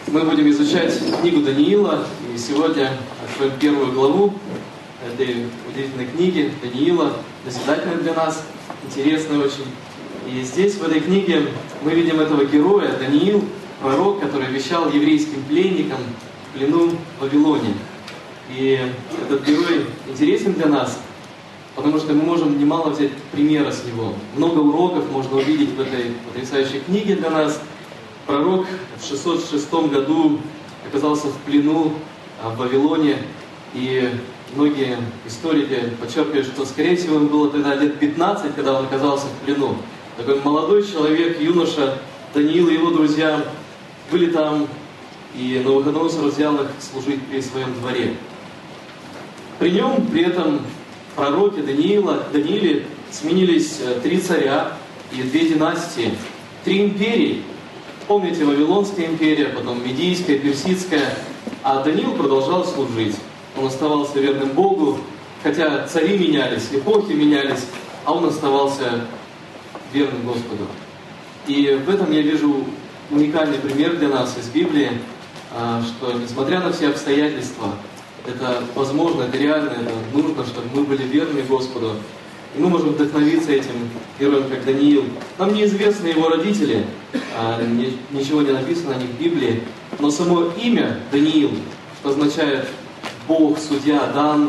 Мы будем изучать книгу Даниила, и сегодня откроем первую главу этой удивительной книги Даниила, назидательной для нас, интересной очень. И здесь, в этой книге, мы видим этого героя, Даниил, пророк, который вещал еврейским пленникам в плену в Вавилоне. И этот герой интересен для нас, потому что мы можем немало взять примера с него. Много уроков можно увидеть в этой потрясающей книге для нас. Пророк в 606 году оказался в плену в Вавилоне, и многие историки подчеркивают, что, скорее всего, ему было тогда лет 15, когда он оказался в плену. Такой молодой человек, юноша, Даниил и его друзья были там, и Навуходоносор взял их служить при своем дворе. При нем, при этом пророке Данииле сменились 3 царя и 2 династии, 3 империи. Помните, Вавилонская империя, потом Медийская, Персидская, а Даниил продолжал служить. Он оставался верным Богу, хотя цари менялись, эпохи менялись, а он оставался верным Господу. И в этом я вижу уникальный пример для нас из Библии, что несмотря на все обстоятельства, это возможно, это реально, это нужно, чтобы мы были верны Господу. И мы можем вдохновиться этим героем, как Даниил. Нам неизвестны его родители, ничего не написано о них в Библии, но само имя Даниил, что означает Бог, судья, Дан,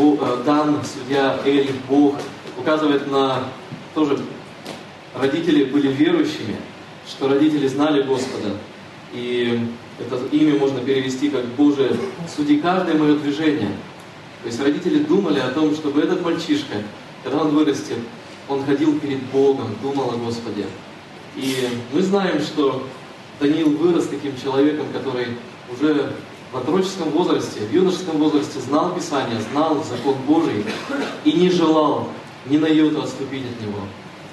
судья, Эль, Бог, указывает на тоже родители были верующими, что родители знали Господа. И это имя можно перевести как Боже, суди каждое мое движение. То есть родители думали о том, чтобы этот мальчишка, когда он вырастет, он ходил перед Богом, думал о Господе. И мы знаем, что Даниил вырос таким человеком, который уже в отроческом возрасте, в юношеском возрасте знал Писание, знал закон Божий и не желал ни на йоту отступить от него.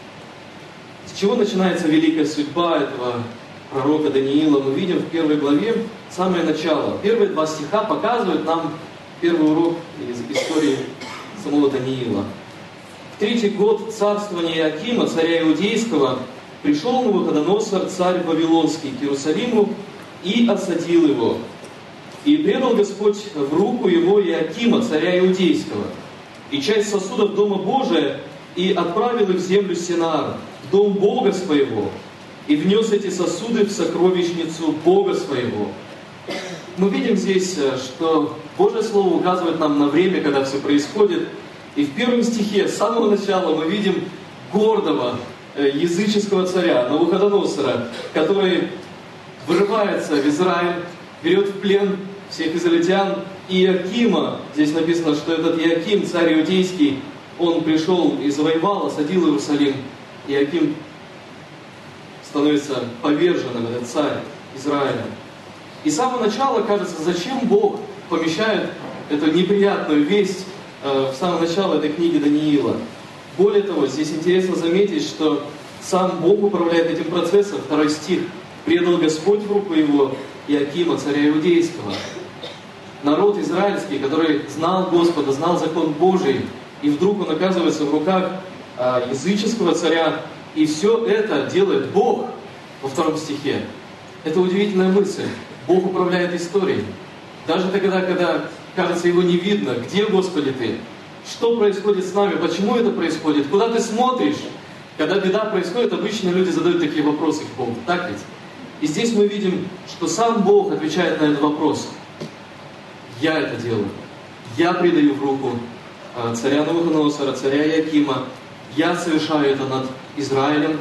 С чего начинается великая судьба этого пророка Даниила? Мы видим в первой главе самое начало. Первые 2 стиха показывают нам первый урок из истории самого Даниила. В 3-й год царствования Иоакима, царя Иудейского, пришел Навуходоносор, царь Вавилонский, к Иерусалиму и осадил его. И предал Господь в руку его Иоакима, царя Иудейского, и часть сосудов Дома Божия, и отправил их в землю Синаар, в дом Бога своего, и внес эти сосуды в сокровищницу Бога своего. Мы видим здесь, что Божье Слово указывает нам на время, когда все происходит. И в 1 стихе, с самого начала, мы видим гордого языческого царя, Навуходоносора, который вырывается в Израиль, берет в плен всех израильтян. И Иоакима, здесь написано, что этот Иоаким, царь иудейский, он пришел и завоевал, осадил Иерусалим. Иоаким становится поверженным, этот царь Израиля. И с самого начала кажется, зачем Бог помещает эту неприятную весть в самое начало этой книги Даниила. Более того, здесь интересно заметить, что сам Бог управляет этим процессом. 2 стих. «Предал Господь в руку его Иоакима, царя Иудейского». Народ израильский, который знал Господа, знал закон Божий, и вдруг он оказывается в руках языческого царя, и все это делает Бог во 2 стихе. Это удивительная мысль. Бог управляет историей. Даже тогда, когда, кажется, его не видно. Где, Господи, Ты? Что происходит с нами? Почему это происходит? Куда Ты смотришь? Когда беда происходит, обычно люди задают такие вопросы к Богу. Так ведь? И здесь мы видим, что сам Бог отвечает на этот вопрос. Я это делаю. Я предаю в руку царя Навуходоносора, царя Иоакима. Я совершаю это над Израилем.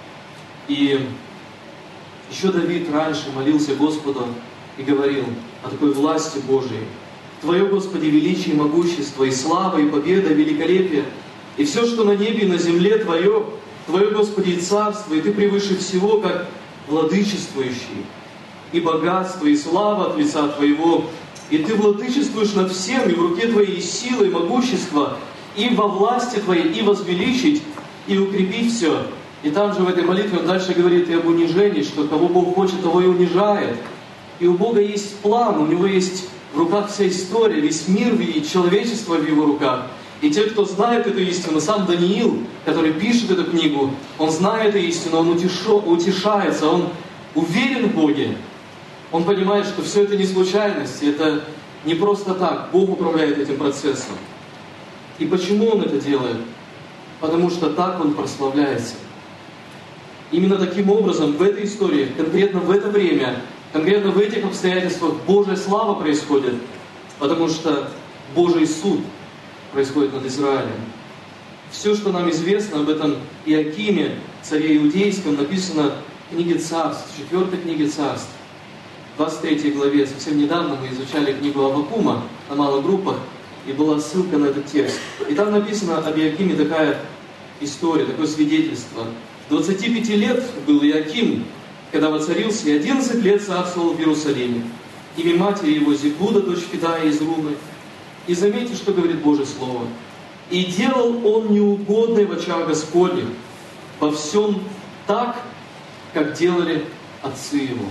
И еще Давид раньше молился Господу и говорил о такой власти Божией. Твое, Господи, величие, могущество, и слава, и победа, и великолепие, и все, что на небе и на земле Твое, Господи, и царство, и Ты превыше всего, как владычествующий, и богатство, и слава от лица Твоего, и Ты владычествуешь над всем, и в руке Твоей и сила, и могущество, и во власти Твоей, и возвеличить, и укрепить все. И там же в этой молитве он дальше говорит и об унижении, что кого Бог хочет, того и унижает. И у Бога есть план, у Него есть в руках вся история, весь мир и человечество в Его руках. И те, кто знает эту истину, сам Даниил, который пишет эту книгу, он знает эту истину, он утешается, он уверен в Боге. Он понимает, что все это не случайность, это не просто так. Бог управляет этим процессом. И почему Он это делает? Потому что так Он прославляется. Именно таким образом в этой истории, конкретно в это время, конкретно в этих обстоятельствах Божья слава происходит, потому что Божий суд происходит над Израилем. Все, что нам известно об этом Иоакиме, царе иудейском, написано в книге Царств, 4 книге Царств, 23 главе. Совсем недавно мы изучали книгу Аввакума на малых группах, и была ссылка на этот текст. И там написано об Иоакиме такая история, такое свидетельство. 25 лет был Иоаким, когда воцарился, и 11 лет царствовал в Иерусалиме. Имя матери его Зебуда, дочь Федая из Румы. И заметьте, что говорит Божье Слово. «И делал он неугодное в очах Господних, во всем так, как делали отцы его».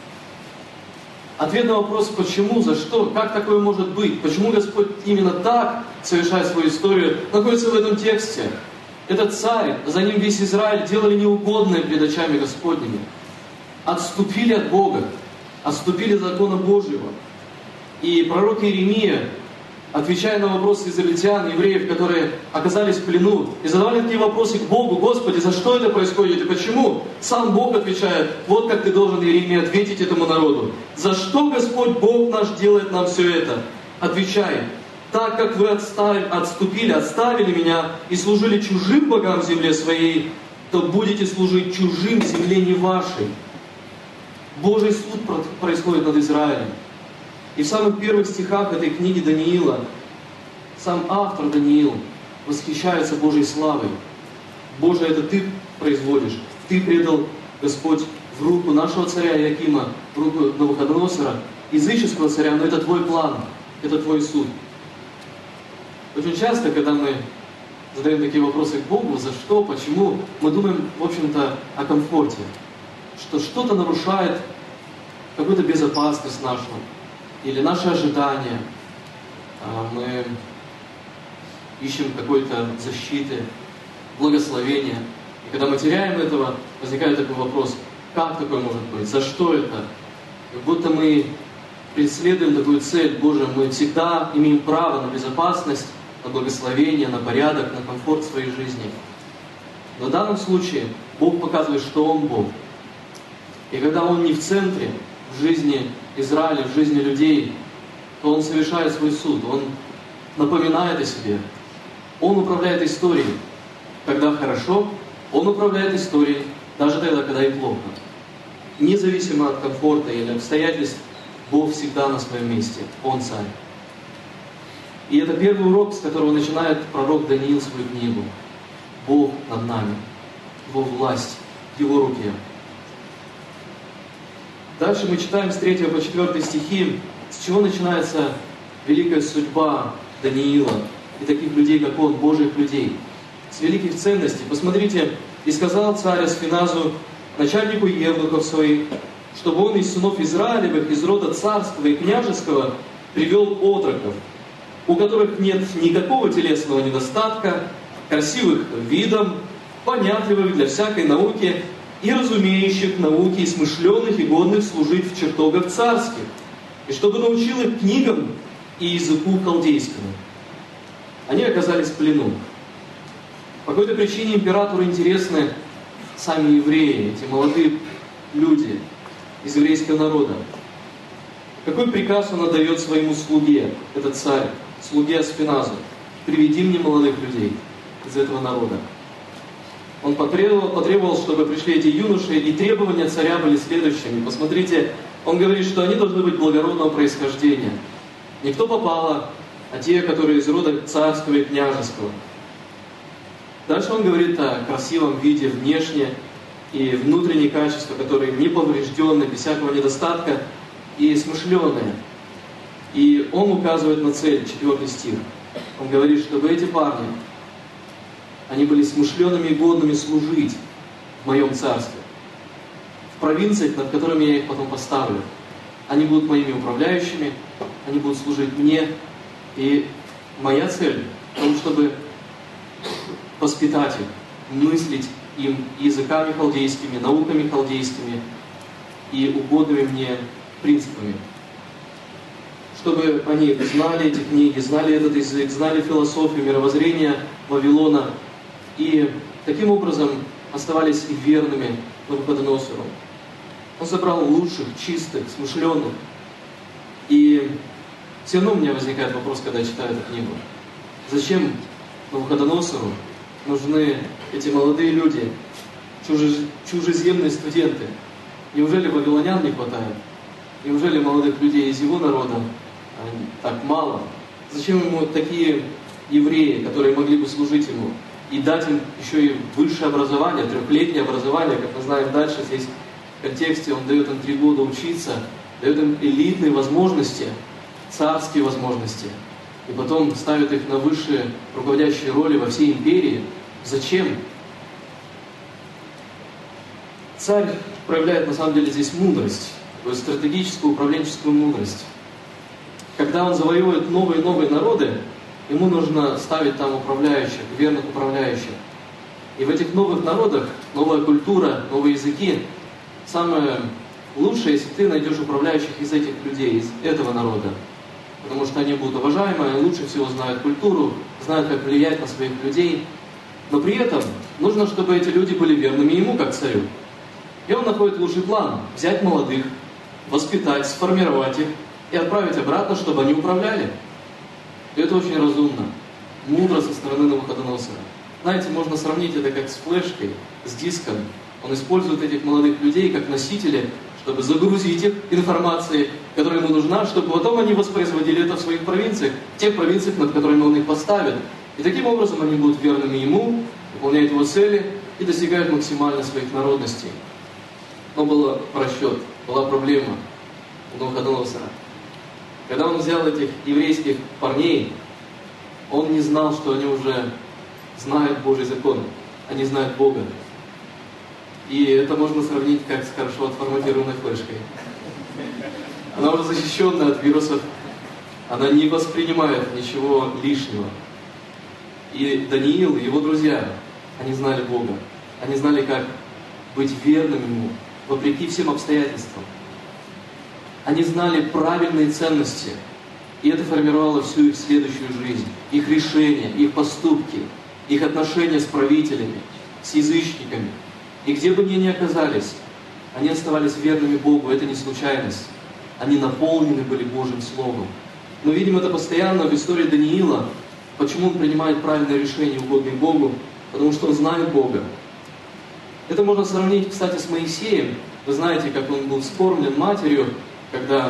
Ответ на вопрос, почему, за что, как такое может быть, почему Господь именно так совершает свою историю, находится в этом тексте. Этот царь, за ним весь Израиль делали неугодное пред очами Господними. Отступили от Бога, отступили от закона Божьего. И пророк Иеремия, отвечая на вопросы израильтян, евреев, которые оказались в плену, и задавали такие вопросы к Богу: «Господи, за что это происходит и почему?» Сам Бог отвечает: вот как ты должен, Иеремия, ответить этому народу. «За что Господь Бог наш делает нам все это?» Отвечай: «Так как вы отступили, отставили меня и служили чужим богам в земле своей, то будете служить чужим в земле не вашей». Божий суд происходит над Израилем. И в самых первых стихах этой книги Даниила сам автор Даниил восхищается Божьей славой. «Боже, это Ты производишь. Ты предал, Господь, в руку нашего царя Иоакима, в руку Навуходоносора, языческого царя, но это Твой план, это Твой суд». Очень часто, когда мы задаем такие вопросы к Богу, за что, почему, мы думаем, в общем-то, о комфорте, что что-то нарушает какую-то безопасность нашу, или наши ожидания. Мы ищем какой-то защиты, благословения. И когда мы теряем этого, возникает такой вопрос: как такое может быть? За что это? Как будто мы преследуем такую цель: Боже, мы всегда имеем право на безопасность, на благословение, на порядок, на комфорт в своей жизни. Но в данном случае Бог показывает, что Он Бог. И когда Он не в центре в жизни Израиля, в жизни людей, то Он совершает свой суд, Он напоминает о себе. Он управляет историей, когда хорошо, Он управляет историей даже тогда, когда и плохо. Независимо от комфорта или обстоятельств, Бог всегда на своем месте, Он царь. И это первый урок, с которого начинает пророк Даниил свою книгу. Бог над нами, Его власть в Его руке. Дальше мы читаем с 3 по 4 стихи, с чего начинается великая судьба Даниила и таких людей, как он, Божьих людей. С великих ценностей. Посмотрите: «И сказал царь Асфиназу, начальнику евнухов своих, чтобы он из сынов Израилевых, из рода царского и княжеского, привел отроков, у которых нет никакого телесного недостатка, красивых видом, понятливых для всякой науки, и разумеющих науки, и смышленых, и годных служить в чертогах царских, и чтобы научил их книгам и языку халдейскому». Они оказались в плену. По какой-то причине императору интересны сами евреи, эти молодые люди из еврейского народа. Какой приказ он отдает своему слуге, этот царь, слуге Асфиназу? «Приведи мне молодых людей из этого народа». Он потребовал, чтобы пришли эти юноши, и требования царя были следующими. Посмотрите, он говорит, что они должны быть благородного происхождения. Не кто попало, а те, которые из рода царского и княжеского. Дальше он говорит о красивом виде внешне и внутренние качества, которые не повреждены, без всякого недостатка, и смышленые. И он указывает на цель, 4 стих. Он говорит, чтобы эти парни, они были смышленными и годными служить в моем царстве, в провинциях, над которыми я их потом поставлю. Они будут моими управляющими, они будут служить мне. И моя цель в том, чтобы воспитать их, мыслить им языками халдейскими, науками халдейскими и угодными мне принципами. Чтобы они знали эти книги, знали этот язык, знали философию, мировоззрение Вавилона. И таким образом оставались и верными Навуходоносору. Он собрал лучших, чистых, смышленных. И все равно у меня возникает вопрос, когда я читаю эту книгу. Зачем Навуходоносору нужны эти молодые люди, чужеземные студенты? Неужели вавилонян не хватает? Неужели молодых людей из его народа так мало? Зачем ему такие евреи, которые могли бы служить ему? И дать им еще и высшее образование, 3-летнее образование, как мы знаем дальше, здесь в контексте он дает им 3 года учиться, дает им элитные возможности, царские возможности, и потом ставит их на высшие руководящие роли во всей империи. Зачем? Царь проявляет на самом деле здесь мудрость, то есть стратегическую, управленческую мудрость. Когда он завоевывает новые и новые народы, ему нужно ставить там управляющих, верных управляющих. И в этих новых народах новая культура, новые языки. Самое лучшее, если ты найдешь управляющих из этих людей, из этого народа. Потому что они будут уважаемы, они лучше всего знают культуру, знают, как влиять на своих людей. Но при этом нужно, чтобы эти люди были верными ему, как царю. И он находит лучший план – взять молодых, воспитать, сформировать их и отправить обратно, чтобы они управляли. И это очень разумно, мудро со стороны Навуходоносора. Знаете, можно сравнить это как с флешкой, с диском. Он использует этих молодых людей как носители, чтобы загрузить их информацией, которая ему нужна, чтобы потом они воспроизводили это в своих провинциях, тех провинциях, над которыми он их поставит. И таким образом они будут верными ему, выполняют его цели и достигают максимально своих народностей. Но был просчет, была проблема у Навуходоносора. Когда он взял этих еврейских парней, он не знал, что они уже знают Божий закон, они знают Бога. И это можно сравнить как с хорошо отформатированной флешкой. Она уже защищенная от вирусов, она не воспринимает ничего лишнего. И Даниил, и его друзья, они знали Бога, они знали, как быть верным Ему, вопреки всем обстоятельствам. Они знали правильные ценности, и это формировало всю их следующую жизнь, их решения, их поступки, их отношения с правителями, с язычниками. И где бы они ни оказались, они оставались верными Богу, это не случайность. Они наполнены были Божьим Словом. Мы видим это постоянно в истории Даниила. Почему он принимает правильное решение, угодное Богу? Потому что он знает Бога. Это можно сравнить, кстати, с Моисеем. Вы знаете, как он был вскормлен матерью, когда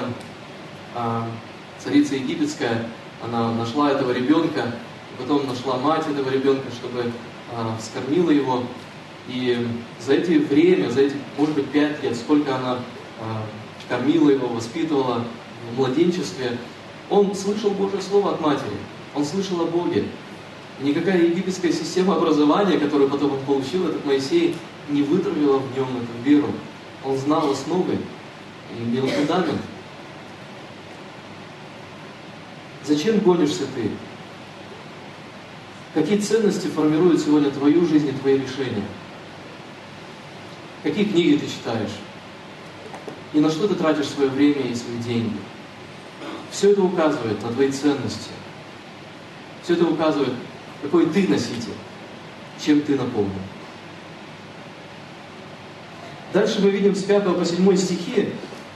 царица египетская, она нашла этого ребенка, потом нашла мать этого ребенка, чтобы вскормила его. И за это время, за эти, может быть, 5 лет, сколько она кормила его, воспитывала в младенчестве, он слышал Божье Слово от матери, он слышал о Боге. И никакая египетская система образования, которую потом он получил, этот Моисей, не вытравила в нем эту веру. Он знал основы и имел фундамент. Зачем гонишься ты? Какие ценности формируют сегодня твою жизнь и твои решения? Какие книги ты читаешь? И на что ты тратишь свое время и свои деньги? Все это указывает на твои ценности. Все это указывает, какой ты носитель, чем ты наполнен. Дальше мы видим с 5 по 7 стихи,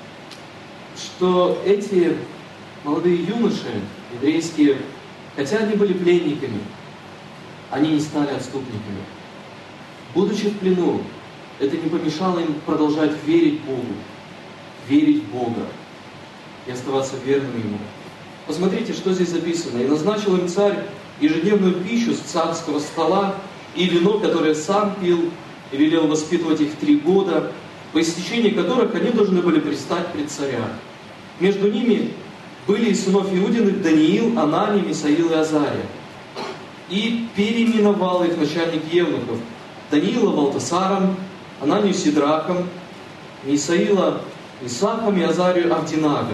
что эти молодые юноши, еврейские, хотя они были пленниками, они не стали отступниками. Будучи в плену, это не помешало им продолжать верить Богу, верить в Бога и оставаться верными Ему. Посмотрите, что здесь записано. «И назначил им царь ежедневную пищу с царского стола и вино, которое сам пил, и велел воспитывать их 3 года, по истечении которых они должны были предстать пред царя. Между ними были из сынов Иудиных Даниил, Ананий, Мисаил и Азария. И переименовал их начальник евнухов: Даниила Валтасаром, Ананию Сидрахом, Мисаила Исахом и Азарию Авдинага».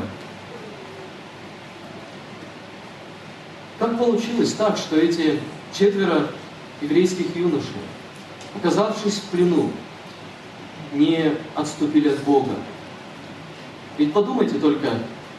Как получилось так, что эти 4 еврейских юношей, оказавшись в плену, не отступили от Бога? Ведь подумайте только,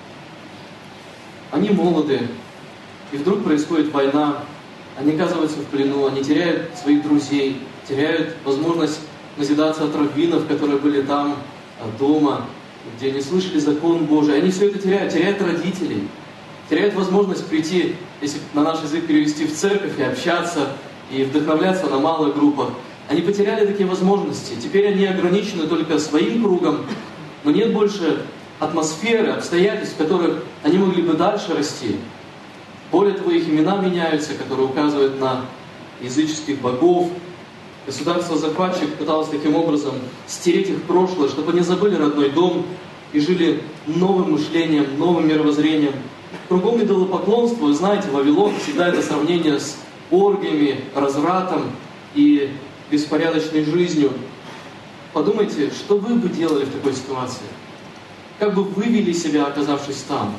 они молоды, и вдруг происходит война, они оказываются в плену, они теряют своих друзей, теряют возможность назидаться от раввинов, которые были там дома, где они слышали закон Божий. Они все это теряют родителей, теряют возможность прийти, если на наш язык перевести, в церковь и общаться, и вдохновляться на малых группах. Они потеряли такие возможности. Теперь они ограничены только своим кругом, но нет больше атмосферы, обстоятельств, в которых они могли бы дальше расти. Более того, их имена меняются, которые указывают на языческих богов. Государство-захватчик пыталось таким образом стереть их прошлое, чтобы они забыли родной дом и жили новым мышлением, новым мировоззрением. Кругом идолопоклонство, вы знаете, Вавилон всегда это сравнение с оргиями, развратом и беспорядочной жизнью. Подумайте, что вы бы делали в такой ситуации? Как бы вы вели себя, оказавшись там?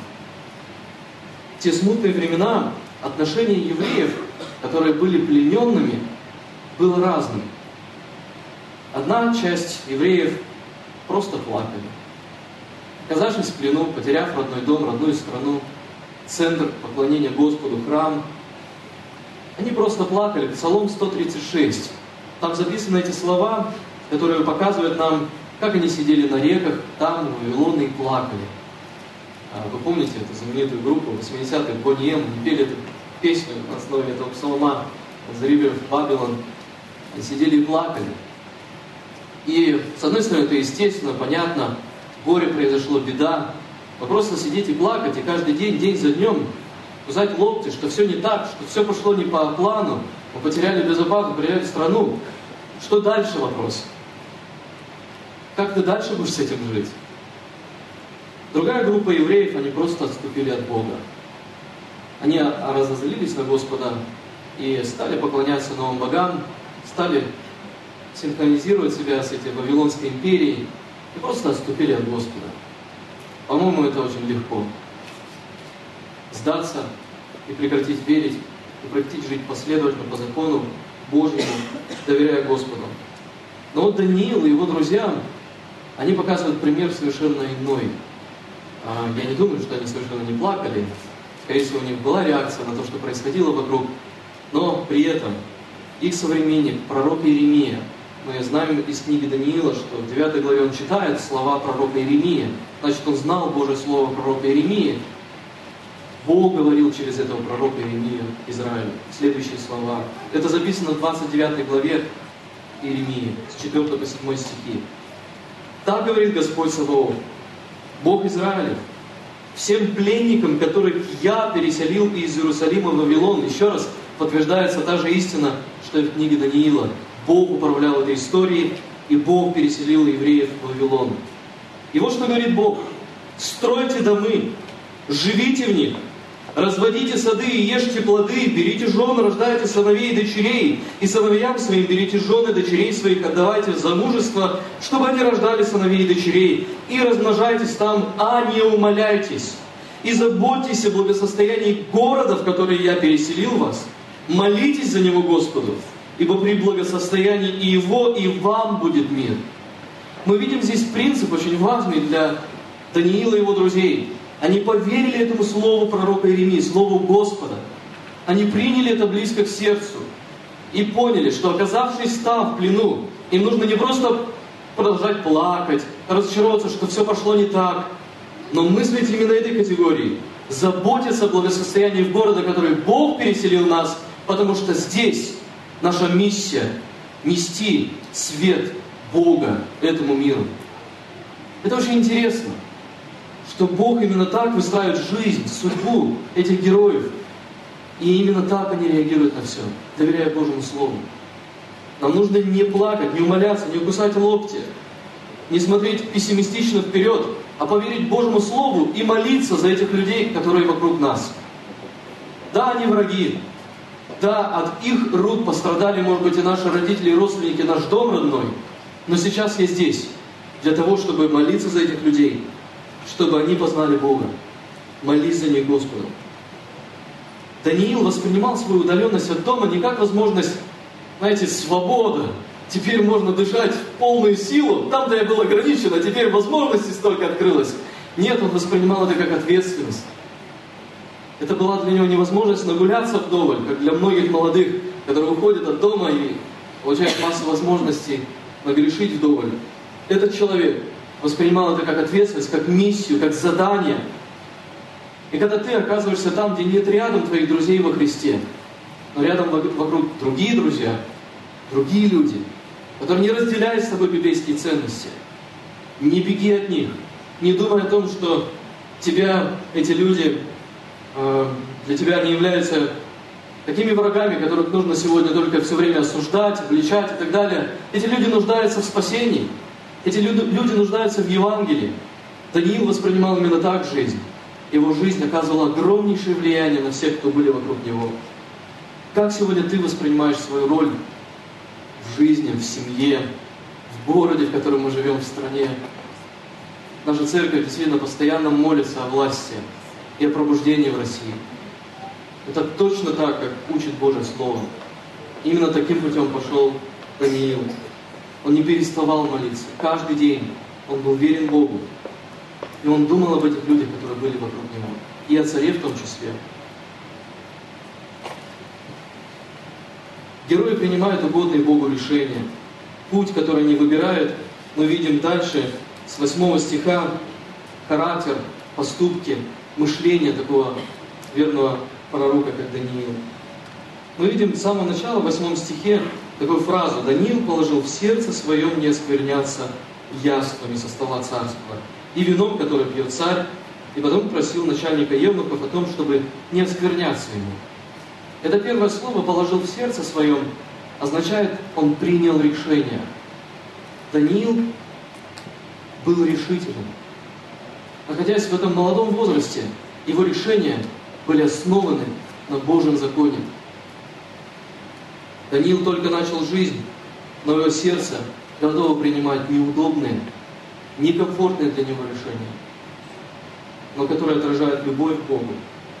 В те смутные времена отношение евреев, которые были плененными, было разным. Одна часть евреев просто плакали. Оказавшись в плену, потеряв родной дом, родную страну, центр поклонения Господу, храм, они просто плакали. Псалом 136. Там записаны эти слова, которые показывают нам, как они сидели на реках, там, в Вавилоне, и плакали. Вы помните эту знаменитую группу 80-х, Boney M, они пели эту песню на основе этого псалма «The River of Babylon». Они сидели и плакали. И, с одной стороны, это естественно, понятно, горе произошло, беда. Но просто сидеть и плакать, и каждый день, день за днем, кусать локти, что все не так, что все пошло не по плану, мы потеряли безопасность, потеряли страну. Что дальше вопрос? Как ты дальше будешь с этим жить? Другая группа евреев, они просто отступили от Бога. Они разозлились на Господа и стали поклоняться новым богам, стали синхронизировать себя с этой Вавилонской империей и просто отступили от Господа. По-моему, это очень легко. Сдаться и прекратить верить, и прекратить жить последовательно по закону Божьему, доверяя Господу. Но вот Даниил и его друзья, они показывают пример совершенно иной. Я не думаю, что они совершенно не плакали. Скорее всего, у них была реакция на то, что происходило вокруг. Но при этом их современник, пророк Иеремия, мы знаем из книги Даниила, что в 9 главе он читает слова пророка Иеремии. Значит, он знал Божье слово пророка Иеремии. Бог говорил через этого пророка Иеремию Израилю следующие слова. Это записано в 29 главе Иеремии, с 4 по 7 стихи. «Так говорит Господь Саваоф, Бог Израилев, всем пленникам, которых я переселил из Иерусалима в Вавилон». Еще раз подтверждается та же истина, что и в книге Даниила. Бог управлял этой историей, и Бог переселил евреев в Вавилон. И вот что говорит Бог. «Стройте домы, живите в них, разводите сады и ешьте плоды, берите жен, рождайте сыновей и дочерей, и сыновьям своим берите жен и дочерей своих, отдавайте в замужество, чтобы они рождали сыновей и дочерей, и размножайтесь там, а не умаляйтесь. И заботьтесь о благосостоянии города, в который я переселил вас, молитесь за него Господу, ибо при благосостоянии и его, и вам будет мир». Мы видим здесь принцип очень важный для Даниила и его друзей. Они поверили этому слову пророка Иеремии, слову Господа. Они приняли это близко к сердцу и поняли, что, оказавшись там в плену, им нужно не просто продолжать плакать, разочароваться, что все пошло не так, но мыслить именно этой категории. Заботиться о благосостоянии города, в который Бог переселил нас, потому что здесь наша миссия — нести свет Бога этому миру. Это очень интересно, что Бог именно так выстраивает жизнь, судьбу этих героев. И именно так они реагируют на все, доверяя Божьему Слову. Нам нужно не плакать, не умоляться, не кусать локти, не смотреть пессимистично вперед, а поверить Божьему Слову и молиться за этих людей, которые вокруг нас. Да, они враги. Да, от их рук пострадали, может быть, и наши родители, и родственники, наш дом родной. Но сейчас я здесь для того, чтобы молиться за этих людей, чтобы они познали Бога. Молись за них Господу. Даниил воспринимал свою удаленность от дома не как возможность, знаете, свобода. Теперь можно дышать в полную силу. Там-то я был ограничен, а теперь возможностей столько открылось. Нет, он воспринимал это как ответственность. Это была для него невозможность нагуляться вдоволь, как для многих молодых, которые уходят от дома и получают массу возможностей нагрешить вдоволь. Этот человек воспринимал это как ответственность, как миссию, как задание. И когда ты оказываешься там, где нет рядом твоих друзей во Христе, но рядом вокруг другие друзья, другие люди, которые не разделяют с тобой библейские ценности, не беги от них, не думай о том, что тебя эти люди, для тебя они являются такими врагами, которых нужно сегодня только все время осуждать, обличать и так далее. Эти люди нуждаются в спасении. Эти люди нуждаются в Евангелии. Даниил воспринимал именно так жизнь. Его жизнь оказывала огромнейшее влияние на всех, кто были вокруг него. Как сегодня ты воспринимаешь свою роль в жизни, в семье, в городе, в котором мы живем, в стране? Наша церковь действительно постоянно молится о власти и о пробуждении в России. Это точно так, как учит Божье Слово. Именно таким путем пошел Даниил. Он не переставал молиться. Каждый день он был верен Богу. И он думал об этих людях, которые были вокруг него. И о царе в том числе. Герои принимают угодные Богу решения. Путь, который они выбирают, мы видим дальше, с 8 стиха, характер, поступки, мышление такого верного пророка, как Даниил. Мы видим с самого начала, в 8 стихе, такую фразу: «Даниил положил в сердце своем не оскверняться яствами со стола царского и вином, которое пьет царь, и потом просил начальника евнухов о том, чтобы не оскверняться ему». Это первое слово «положил в сердце своем» означает, он принял решение. Даниил был решительным. Находясь в этом молодом возрасте, его решения были основаны на Божьем законе. Даниил только начал жизнь, но его сердце готово принимать неудобные, некомфортные для него решения, но которые отражают любовь к Богу.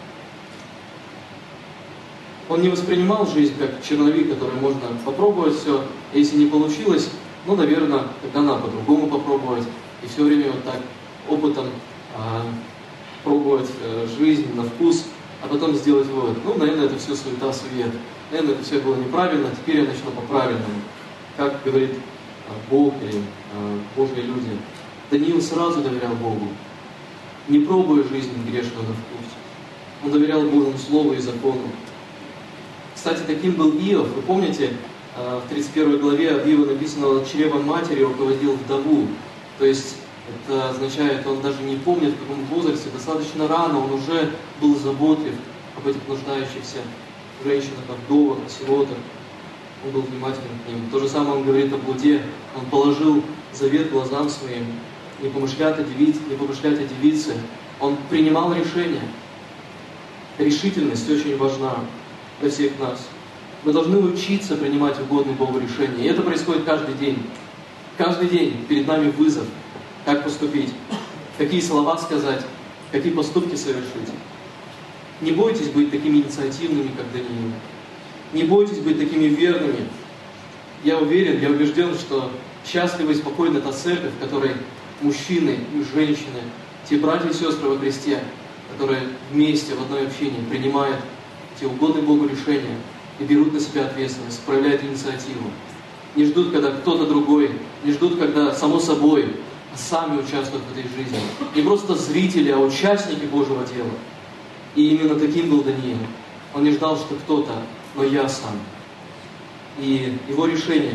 Он не воспринимал жизнь как черновик, который можно попробовать все, и если не получилось, ну, наверное, тогда надо по-другому попробовать, и все время вот так опытом пробовать жизнь на вкус, а потом сделать вывод: ну, наверное, это все суета-сует, наверное, это все было неправильно, теперь я начну по-правильному, как говорит Бог или Божьи люди. Даниил сразу доверял Богу, не пробуя жизнь грешную на вкус. Он доверял Божьему Слову и закону. Кстати, таким был Иов. Вы помните, в 31 главе об Иове написано: «От чрева матери руководил вдову». То есть это означает, он даже не помнит, в каком возрасте, достаточно рано он уже был заботлив об этих нуждающихся женщинах, о вдовах, о сиротах. Он был внимателен к ним. То же самое он говорит о блуде. Он положил завет глазам своим, не помышлять о девице. Он принимал решения. Решительность очень важна для всех нас. Мы должны учиться принимать угодные Богу решения. И это происходит каждый день. Каждый день перед нами вызов. Как поступить? Какие слова сказать? Какие поступки совершить? Не бойтесь быть такими инициативными, как Даниил. Не бойтесь быть такими верными. Я уверен, я убежден, что счастлива и спокойна та церковь, в которой мужчины и женщины, те братья и сестры во Христе, которые вместе в одной общине принимают те угодные Богу решения и берут на себя ответственность, проявляют инициативу. Не ждут, когда кто-то другой, не ждут, когда само собой, а сами участвуют в этой жизни. Не просто зрители, а участники Божьего дела. И именно таким был Даниил. Он не ждал, что кто-то, но я сам. И его решения,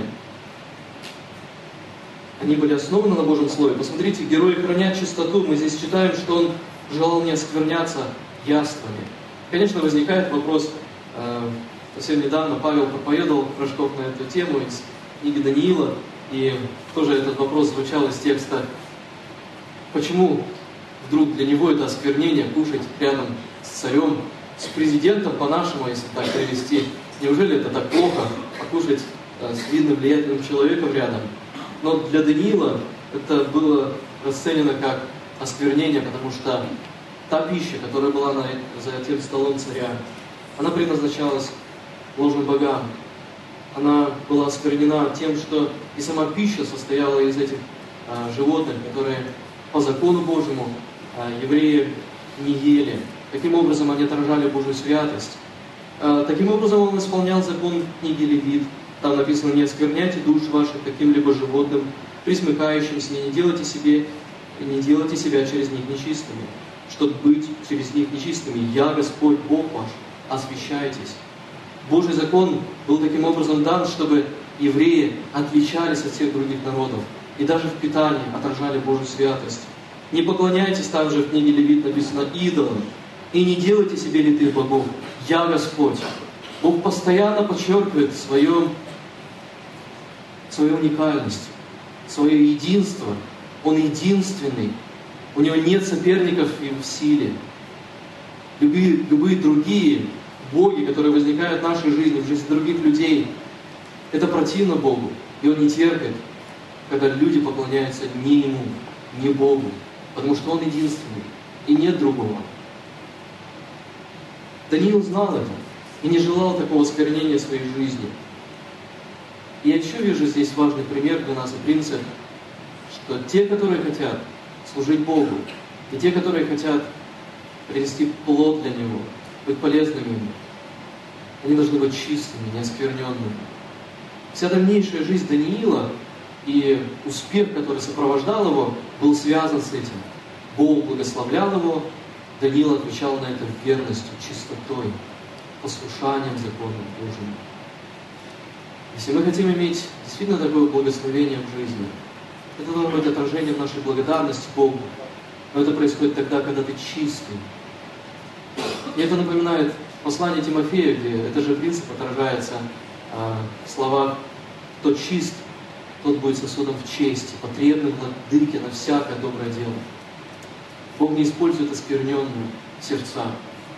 они были основаны на Божьем Слове. Посмотрите, герои хранят чистоту. Мы здесь читаем, что он желал не оскверняться яствами. Конечно, возникает вопрос, совсем недавно Павел проповедовал Рожков на эту тему из книги Даниила, и тоже этот вопрос звучал из текста: почему вдруг для него это осквернение кушать рядом с царем, с президентом по-нашему, если так перевести? Неужели это так плохо, покушать с видным влиятельным человеком рядом? Но для Даниила это было расценено как осквернение, потому что та пища, которая была за тем столом царя, она предназначалась ложным богам. Она была осквернена тем, что и сама пища состояла из этих животных, которые по закону Божьему евреи не ели. Таким образом, они отражали Божью святость. Таким образом, он исполнял закон книги Левит. Там написано: «Не оскверняйте душ ваших каким-либо животным, присмыкающимся, не делайте себя через них нечистыми, чтобы быть через них нечистыми. Я, Господь Бог ваш, освящайтесь». Божий закон был таким образом дан, чтобы евреи отличались от всех других народов и даже в питании отражали Божью святость. «Не поклоняйтесь», также в книге Левит написано, «идолам, и не делайте себе литых богов. Я Господь». Бог постоянно подчеркивает свою уникальность, свое единство. Он единственный. У Него нет соперников и в силе. Любые другие боги, которые возникают в нашей жизни, в жизни других людей, это противно Богу. И Он не терпит, когда люди поклоняются не Ему, не Богу. Потому что Он единственный. И нет другого. Даниил знал это и не желал такого осквернения своей жизни. И я еще вижу здесь важный пример для нас и принцип, что те, которые хотят служить Богу, и те, которые хотят принести плод для Него, быть полезными Ему, они должны быть чистыми, неоскверненными. Вся дальнейшая жизнь Даниила и успех, который сопровождал его, был связан с этим. Бог благословлял его, Даниил отвечал на это верностью, чистотой, послушанием закону Божьему. Если мы хотим иметь действительно такое благословение в жизни, это должно быть отражением нашей благодарности Богу. Но это происходит тогда, когда ты чистый. И это напоминает послание Тимофею, где этот же принцип отражается в словах: «Кто чист, тот будет сосудом в чести, потребным владыке на всякое доброе дело». Бог не использует оскверненные сердца,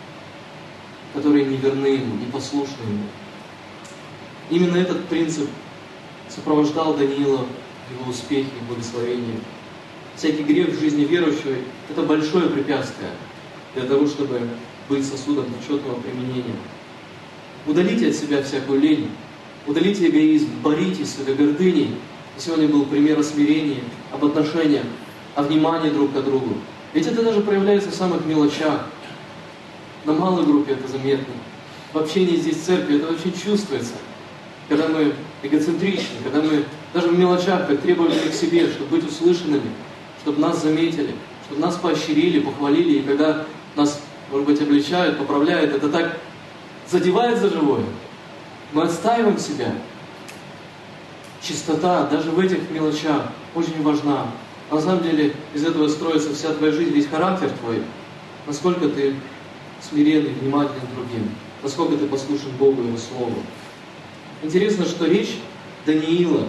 которые не верны Ему, не послушны Ему. Именно этот принцип сопровождал Даниила в его успехе и благословении. Всякий грех в жизни верующего – это большое препятствие для того, чтобы быть сосудом почетного применения. Удалите от себя всякую лень, удалите эгоизм, боритесь с этой гордыней. И сегодня был пример о смирении, об отношениях, о внимании друг к другу. Ведь это даже проявляется в самых мелочах. На малой группе это заметно. В общении здесь в церкви это очень чувствуется. Когда мы эгоцентричны, когда мы даже в мелочах так требовали к себе, чтобы быть услышанными, чтобы нас заметили, чтобы нас поощрили, похвалили. И когда нас, может быть, обличают, поправляют, это так задевает за живое. Мы отстаиваем себя. Чистота даже в этих мелочах очень важна. А на самом деле из этого строится вся твоя жизнь, весь характер твой. Насколько ты смиренный, внимательный к другим. Насколько ты послушен Богу и Его Слову. Интересно, что речь Даниила,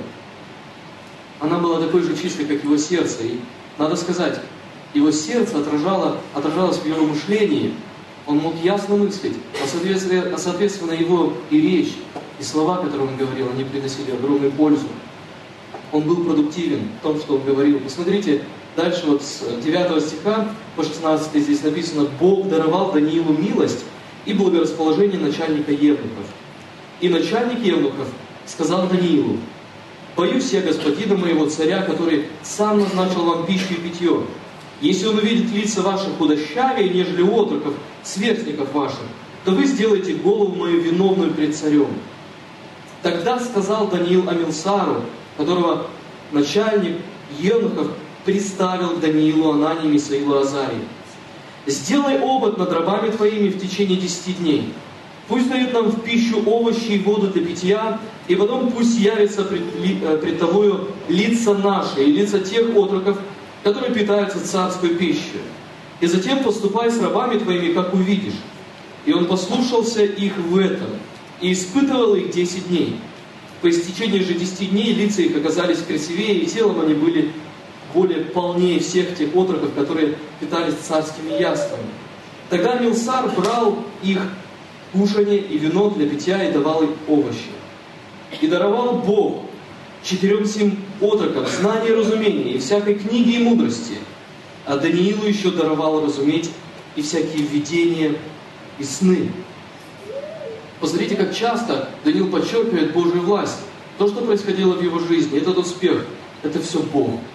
она была такой же чистой, как его сердце. И надо сказать, его сердце отражалось в его мышлении. Он мог ясно мыслить, а соответственно его и речь, и слова, которые он говорил, они приносили огромную пользу. Он был продуктивен в том, что он говорил. Посмотрите, дальше вот с 9 стиха по 16 здесь написано: «Бог даровал Даниилу милость и благорасположение начальника евнухов. И начальник евнухов сказал Даниилу: боюсь я господина моего царя, который сам назначил вам пищу и питье. Если он увидит лица ваших худощавее, нежели отроков, сверстников ваших, то вы сделаете голову мою виновную пред царем». Тогда сказал Даниил Амилсару, которого начальник евнухов приставил к Даниилу, Анании, Мисаилу, Азарии: «Сделай обод над рабами твоими в течение 10 дней. Пусть дают нам в пищу овощи и воду для питья, и потом пусть явятся пред тобою лица наши и лица тех отроков, которые питаются царской пищей. И затем поступай с рабами твоими, как увидишь». И он послушался их в этом, и испытывал их 10 дней. По истечении же 10 дней лица их оказались красивее, и телом они были более полнее всех тех отроков, которые питались царскими яствами. Тогда Амилсар брал их кушанье и вино для питья и давал им овощи. И даровал Бог 4 сим отрокам знание и разумение, и всякой книги и мудрости. А Даниилу еще даровал разуметь и всякие видения и сны. Посмотрите, как часто Даниил подчеркивает Божью власть. То, что происходило в его жизни, этот успех, это все Бог.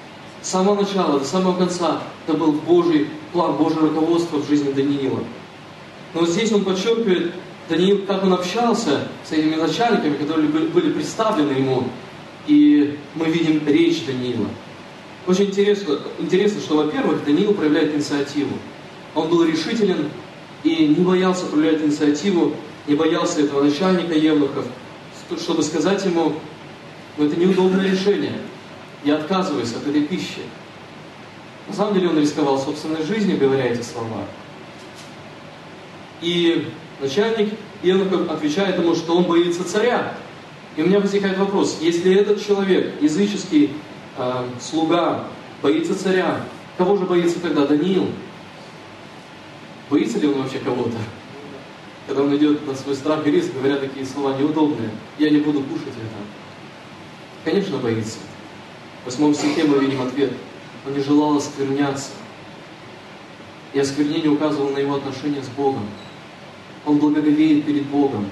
С самого начала до самого конца это был Божий план, Божье руководство в жизни Даниила. Но вот здесь он подчеркивает, Даниил, как он общался с этими начальниками, которые были представлены ему, и мы видим речь Даниила. Очень интересно, что, во-первых, Даниил проявляет инициативу. Он был решителен и не боялся проявлять инициативу, не боялся этого начальника евнухов, чтобы сказать ему: это неудобное решение, я отказываюсь от этой пищи. На самом деле он рисковал собственной жизнью, говоря эти слова. И начальник евнухов отвечает ему, что он боится царя. И у меня возникает вопрос: если этот человек, языческий слуга, боится царя, кого же боится тогда Даниил? Боится ли он вообще кого-то? Когда он идет на свой страх и риск, говоря такие слова неудобные: я не буду кушать это. Конечно, боится. В 8 стихе мы видим ответ: он не желал оскверняться. И осквернение указывало на его отношения с Богом. Он благоговеет перед Богом.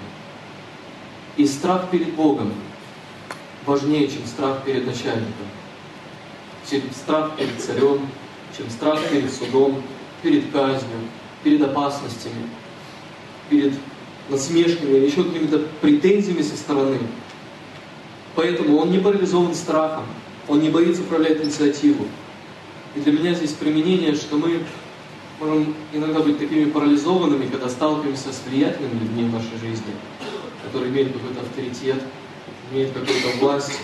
И страх перед Богом важнее, чем страх перед начальником, чем страх перед царем, чем страх перед судом, перед казнью, перед опасностями, перед насмешками или еще какими-то претензиями со стороны. Поэтому он не парализован страхом, он не боится проявлять инициативу. И для меня здесь применение, что мы можем иногда быть такими парализованными, когда сталкиваемся с влиятельными людьми в нашей жизни, которые имеют какой-то авторитет, имеют какую-то власть,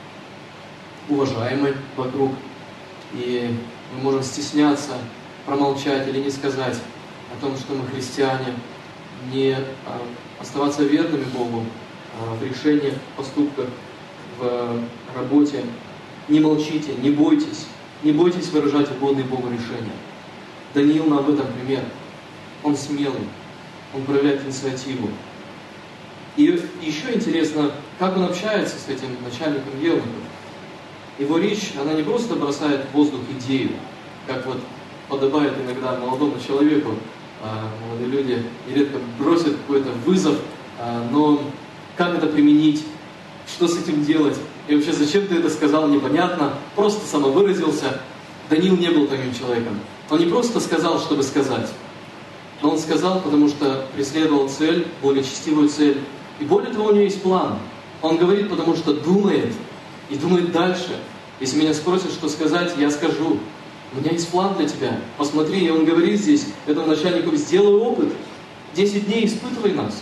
уважаемый вокруг. И мы можем стесняться, промолчать или не сказать о том, что мы христиане, не оставаться верными Богу в решениях, в поступках, в работе. Не молчите, не бойтесь выражать угодные Богу решения. Даниил нам в этом пример. Он смелый, он проявляет инициативу. И еще интересно, как он общается с этим начальником евнухов. Его речь, она не просто бросает в воздух идею, как вот подобает иногда молодому человеку. Молодые люди нередко бросят какой-то вызов, но как это применить, что с этим делать, и вообще зачем ты это сказал, непонятно, просто самовыразился. Даниил не был таким человеком. Он не просто сказал, чтобы сказать, но он сказал, потому что преследовал цель, благочестивую цель. И более того, у него есть план. Он говорит, потому что думает, и думает дальше. Если меня спросят, что сказать, я скажу: у меня есть план для тебя. Посмотри, и он говорит здесь этому начальнику: сделай опыт, 10 дней испытывай нас.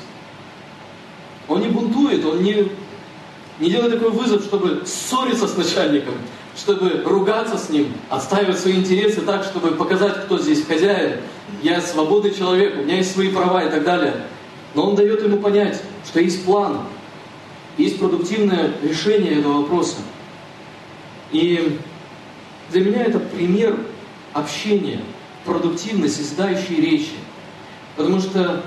Он не бунтует, он не делает такой вызов, чтобы ссориться с начальником, чтобы ругаться с ним, отстаивать свои интересы так, чтобы показать, кто здесь хозяин. Я свободный человек, у меня есть свои права и так далее. Но он дает ему понять, что есть план, есть продуктивное решение этого вопроса. И для меня это пример общения, продуктивной, созидающей речи. Потому что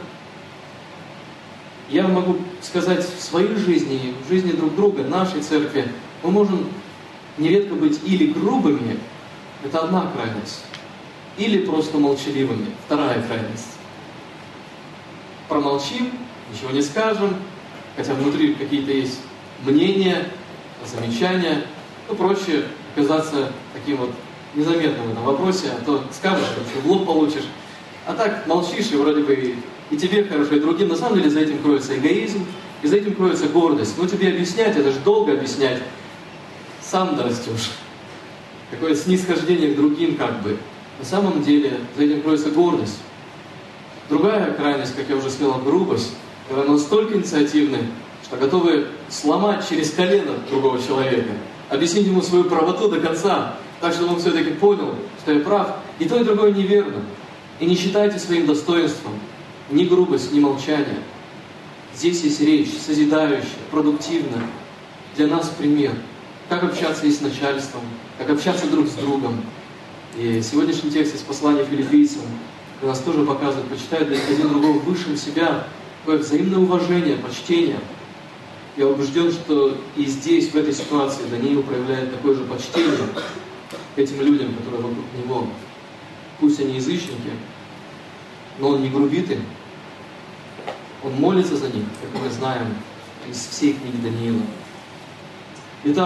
я могу сказать в своей жизни, в жизни друг друга, нашей церкви, мы можем нередко быть или грубыми, это одна крайность, или просто молчаливыми, вторая крайность. Промолчим, ничего не скажем, хотя внутри какие-то есть мнения, замечания, то проще оказаться таким вот незаметным в этом вопросе, а то скажешь, что в лоб получишь. А так молчишь, и вроде бы и тебе хорошо, и другим. На самом деле за этим кроется эгоизм, и за этим кроется гордость. Ну тебе объяснять, это же долго объяснять. Сам дорастешь. Такое снисхождение к другим как бы. На самом деле за этим кроется гордость. Другая крайность, как я уже сказал, грубость, когда мы настолько инициативны, что готовы сломать через колено другого человека, объяснить ему свою правоту до конца, так, чтобы он все-таки понял, что я прав. И то, и другое неверно. И не считайте своим достоинством ни грубость, ни молчание. Здесь есть речь созидающая, продуктивная. Для нас пример. Как общаться и с начальством, как общаться друг с другом. И сегодняшний текст из послания филиппийцам нас тоже показывает, почитать один другого выше себя, такое взаимное уважение, почтение. Я убежден, что и здесь, в этой ситуации, Даниил проявляет такое же почтение к этим людям, которые вокруг него. Пусть они язычники, но он не грубит им. Он молится за них, как мы знаем из всей книги Даниила. Итак,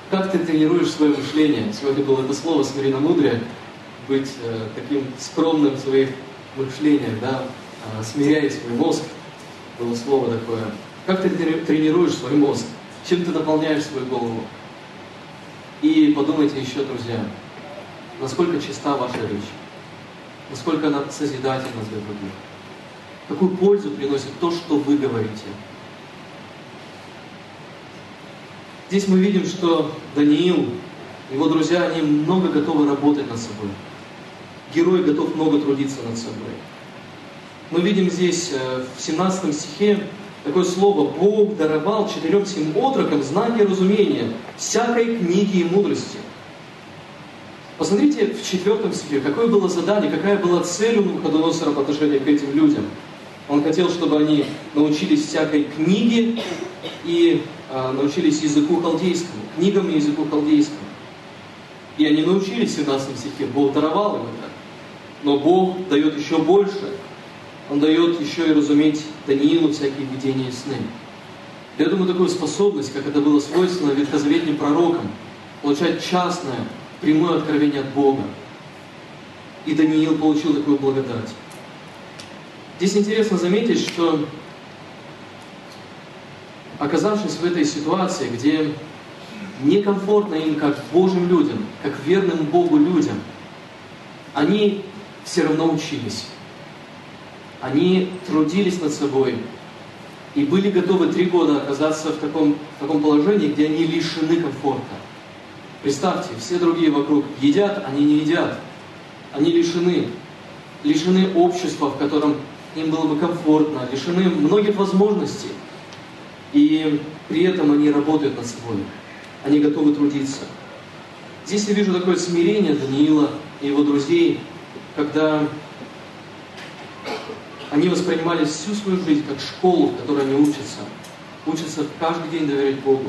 Как ты тренируешь свое мышление? Сегодня было это слово «смиренномудрие», быть таким скромным в своих мышлениях, да? Смиряй свой мозг, было слово такое. Как ты тренируешь свой мозг? Чем ты наполняешь свою голову? И подумайте еще, друзья, насколько чиста ваша речь, насколько она созидательна для других, какую пользу приносит то, что вы говорите. Здесь мы видим, что Даниил, его друзья, они много готовы работать над собой. Герой готов много трудиться над собой. Мы видим здесь в 17 стихе такое слово: «Бог даровал 4 отрокам знание и разумение всякой книги и мудрости». Посмотрите в 4 стихе, какое было задание, какая была цель у Навуходоносора по отношению к этим людям. Он хотел, чтобы они научились всякой книге и научились языку халдейскому, книгам и языку халдейскому. И они научились в 17 стихе, Бог даровал им это. Но Бог дает еще больше. Он дает еще и разуметь Даниилу всякие видения и сны. Я думаю, такую способность, как это было свойственно ветхозаветным пророкам, получать частное, прямое откровение от Бога. И Даниил получил такую благодать. Здесь интересно заметить, что, оказавшись в этой ситуации, где некомфортно им, как Божьим людям, как верным Богу людям, они все равно учились. Они трудились над собой и были готовы 3 года оказаться в таком положении, где они лишены комфорта. Представьте, все другие вокруг едят, они не едят. Они лишены общества, в котором им было бы комфортно, лишены многих возможностей. И при этом они работают над собой. Они готовы трудиться. Здесь я вижу такое смирение Даниила и его друзей, когда они воспринимали всю свою жизнь как школу, в которой они учатся каждый день доверять Богу.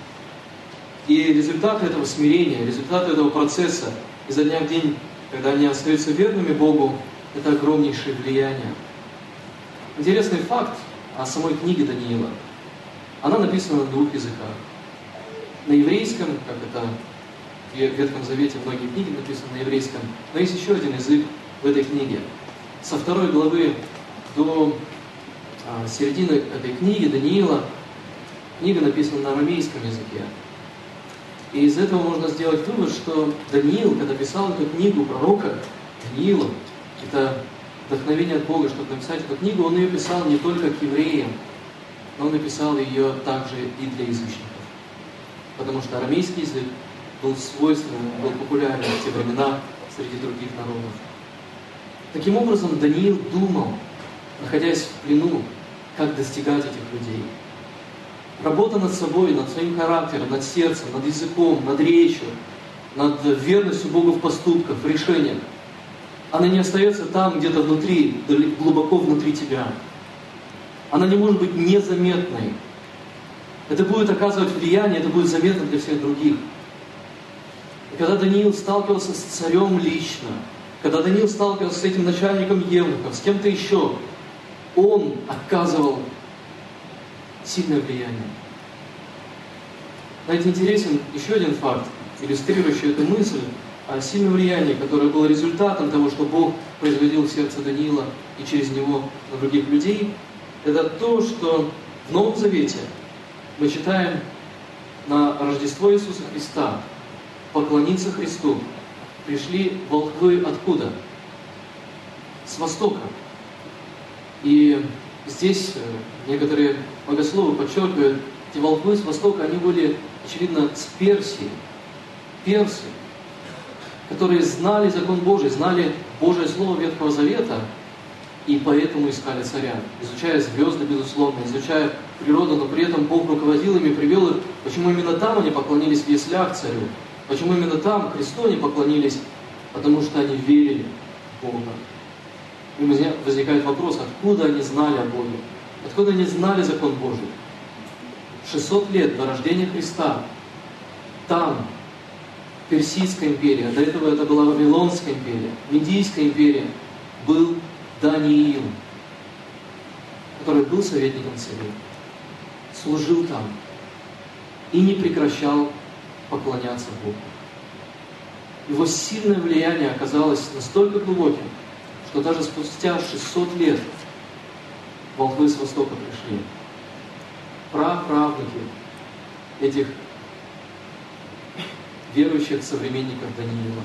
И результат этого смирения, результат этого процесса изо дня в день, когда они остаются верными Богу, это огромнейшее влияние. Интересный факт о самой книге Даниила. Она написана на 2 языках. На еврейском, как это в Ветхом Завете многие книги написаны на еврейском, но есть еще один язык в этой книге. Со 2 главы до середины этой книги Даниила книга написана на арамейском языке. И из этого можно сделать вывод, что Даниил, когда писал эту книгу пророка Даниила, это вдохновение от Бога, чтобы написать эту книгу, он ее писал не только к евреям, но он написал ее также и для язычников. Потому что арамейский язык был свойственным, был популярен в те времена среди других народов. Таким образом, Даниил думал, находясь в плену, как достигать этих людей. Работа над собой, над своим характером, над сердцем, над языком, над речью, над верностью Богу в поступках, в решениях. Она не остается там, где-то внутри, глубоко внутри тебя. Она не может быть незаметной. Это будет оказывать влияние, это будет заметно для всех других. И когда Даниил сталкивался с царем лично, когда Даниил сталкивался с этим начальником евнухов, с кем-то еще, он оказывал сильное влияние. Знаете, интересен еще один факт, иллюстрирующий эту мысль о сильном влиянии, которое было результатом того, что Бог производил в сердце Даниила и через него на других людей. Это то, что в Новом Завете мы читаем: на Рождество Иисуса Христа поклониться Христу пришли волхвы откуда? С востока. И здесь некоторые богословы подчеркивают, эти волхвы с востока, они были, очевидно, с Персии. Персы, которые знали закон Божий, знали Божие Слово Ветхого Завета, и поэтому искали царя, изучая звезды, безусловно, изучая природу, но при этом Бог руководил ими, привел их. Почему именно там они поклонились в яслях царю? Почему именно там Христу они поклонились? Потому что они верили в Бога. И возникает вопрос, откуда они знали о Боге? Откуда они знали закон Божий? 600 лет до рождения Христа там Персидская империя, до этого это была Вавилонская империя, Медийская империя, был Даниил, который был советником царя, служил там и не прекращал поклоняться Богу. Его сильное влияние оказалось настолько глубоким, что даже спустя 600 лет волхвы с Востока пришли. Праправнуки этих верующих современников Даниила.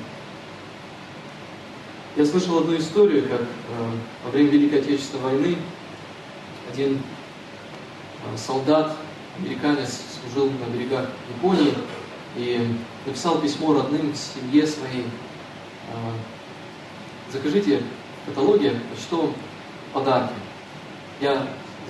Я слышал одну историю, как во время Великой Отечественной войны один солдат, американец, служил на берегах Японии и написал письмо родным, семье своей. Закажите в каталоге почтовом подарки. Я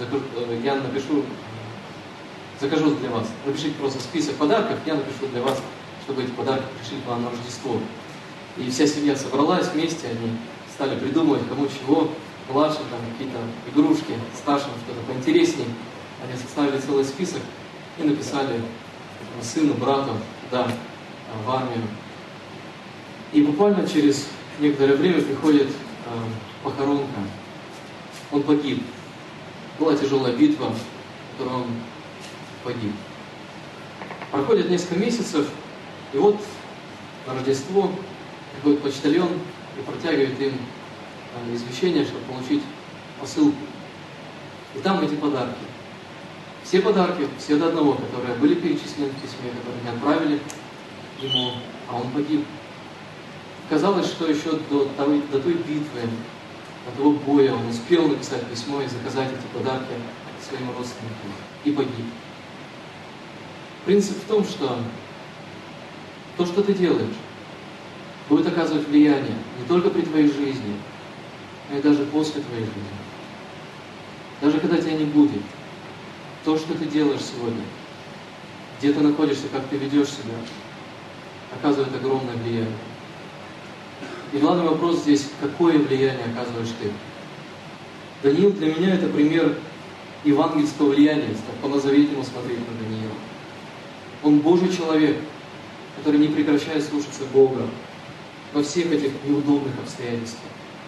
закажу для вас. Напишите просто список подарков, я напишу для вас, чтобы эти подарки пришли к вам на Рождество. И вся семья собралась вместе, они стали придумывать, кому чего, младшим там какие-то игрушки, старшим что-то поинтереснее. Они составили целый список и написали сыну, брату, да, в армию. И буквально через некоторое время приходит похоронка. Он погиб. Была тяжелая битва, в которой он погиб. Проходит несколько месяцев, и вот на Рождество приходит почтальон и протягивает им извещение, чтобы получить посылку. И там эти подарки. Все подарки, все до одного, которые были перечислены в письме, которые не отправили ему, а он погиб. Казалось, что еще до той битвы, до того боя он успел написать письмо и заказать эти подарки своим родственникам. И погиб. Принцип в том, что то, что ты делаешь, будет оказывать влияние не только при твоей жизни, но и даже после твоей жизни. Даже когда тебя не будет. То, что ты делаешь сегодня, где ты находишься, как ты ведешь себя, оказывает огромное влияние. И главный вопрос здесь, какое влияние оказываешь ты? Даниил для меня это пример евангельского влияния, если так по-назаветнему смотреть на Даниила. Он Божий человек, который не прекращает слушаться Бога во всех этих неудобных обстоятельствах.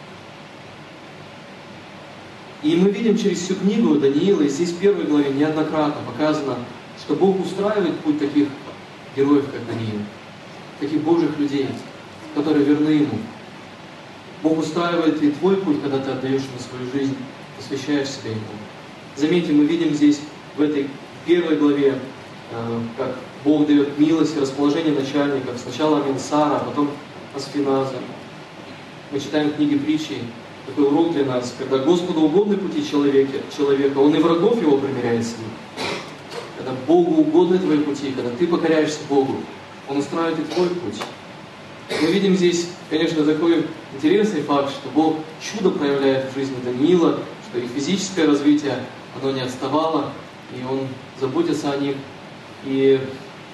И мы видим через всю книгу Даниила, и здесь в первой главе неоднократно показано, что Бог устраивает путь таких героев, как Даниил, таких Божьих людей, которые верны Ему. Бог устраивает и твой путь, когда ты отдаешь Ему свою жизнь, посвящаешь себя Ему. Заметьте, мы видим здесь, в этой первой главе, как Бог дает милость и расположение начальников. Сначала Аминсара, а потом Асфиназа. Мы читаем в книге притчи такой урок для нас, когда Господу угодны пути человека, Он и врагов его примиряет с ним. Когда Богу угодны твои пути, когда ты покоряешься Богу, Он устраивает и твой путь. Мы видим здесь, конечно, такой интересный факт, что Бог чудо проявляет в жизни Даниила, что их физическое развитие, оно не отставало, и Он заботится о них. И,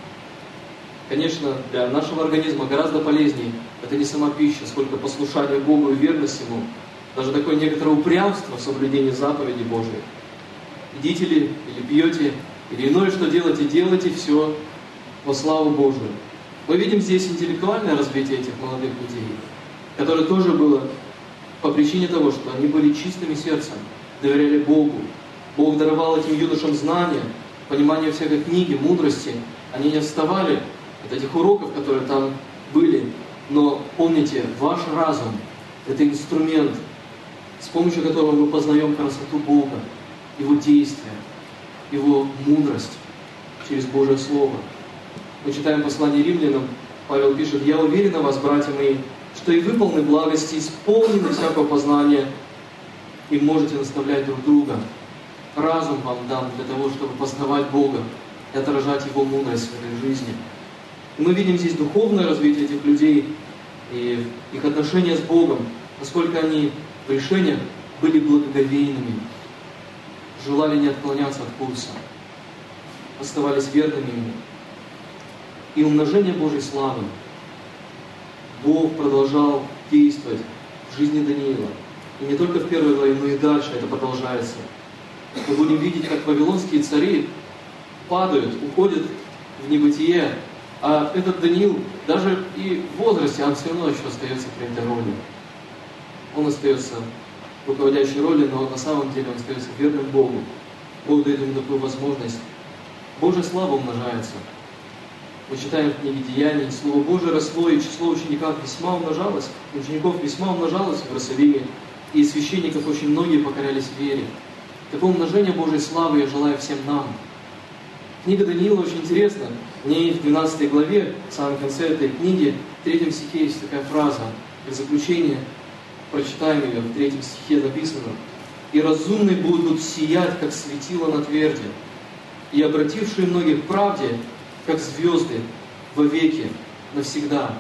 конечно, для нашего организма гораздо полезнее это не сама пища, сколько послушание Богу и верность Ему. Даже такое некоторое упрямство в соблюдении заповедей Божьей. Идите ли, или пьете, или иное, что делаете, делайте все во славу Божию. Мы видим здесь интеллектуальное развитие этих молодых людей, которое тоже было по причине того, что они были чистыми сердцем, доверяли Богу. Бог даровал этим юношам знания, понимание всякой книги, мудрости. Они не отставали от этих уроков, которые там были. Но помните, ваш разум – это инструмент, с помощью которого мы познаем красоту Бога, Его действия, Его мудрость через Божье Слово. Мы читаем послание Римлянам, Павел пишет: «Я уверен о вас, братья мои, что и вы полны благости, исполнены всякого познания, и можете наставлять друг друга. Разум вам дан для того, чтобы познавать Бога и отражать Его мудрость в этой жизни». И мы видим здесь духовное развитие этих людей и их отношения с Богом, насколько они в решениях были благоговейными, желали не отклоняться от курса, оставались верными Ему. И умножение Божьей славы. Бог продолжал действовать в жизни Даниила. И не только в первой главе, но и дальше это продолжается. Мы будем видеть, как вавилонские цари падают, уходят в небытие, а этот Даниил, даже и в возрасте, он все равно еще остается при этой роли. Он остается в руководящей роли, но на самом деле он остается верным Богу. Бог дает ему такую возможность. Божья слава умножается. Мы читаем в книге Деяний, Слово Божие росло, и число учеников весьма умножалось в Иерусалиме, и из священников очень многие покорялись вере. Такое умножение Божьей славы я желаю всем нам. Книга Даниила очень интересна. В ней в 12 главе, в самом конце этой книги, в 3 стихе есть такая фраза. В заключение прочитаем ее, в 3 стихе написано: «И разумные будут сиять, как светило на тверди, и обратившие многих к правде, как звезды, вовеки, навсегда».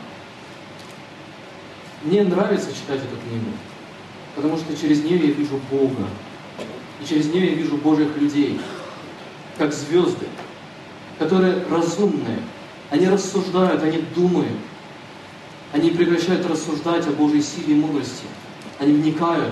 Мне нравится читать эту книгу, потому что через нее я вижу Бога, и через нее я вижу Божьих людей, как звезды, которые разумные. Они рассуждают, они думают, они прекращают рассуждать о Божьей силе и мудрости. Они вникают,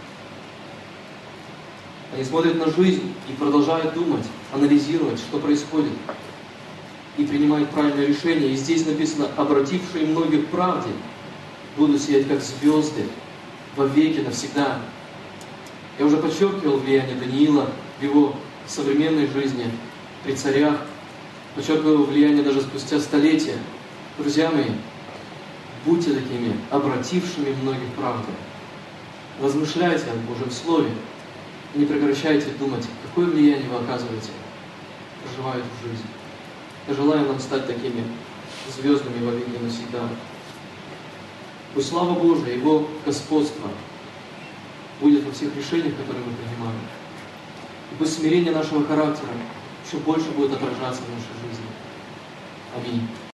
они смотрят на жизнь и продолжают думать, анализировать, что происходит, и принимают правильное решение. И здесь написано: обратившие многих к правде будут сиять, как звезды, вовеки, навсегда. Я уже подчеркивал влияние Даниила в его современной жизни, при царях, подчеркивал его влияние даже спустя столетия. Друзья мои, будьте такими, обратившими многих к правде. Размышляйте о Божьем Слове и не прекращайте думать, какое влияние вы оказываете, проживая эту жизнь. Я желаю нам стать такими звездами во веки навсегда. Пусть слава Божия, Его господство будет во всех решениях, которые мы принимаем. И пусть смирение нашего характера еще больше будет отражаться в нашей жизни. Аминь.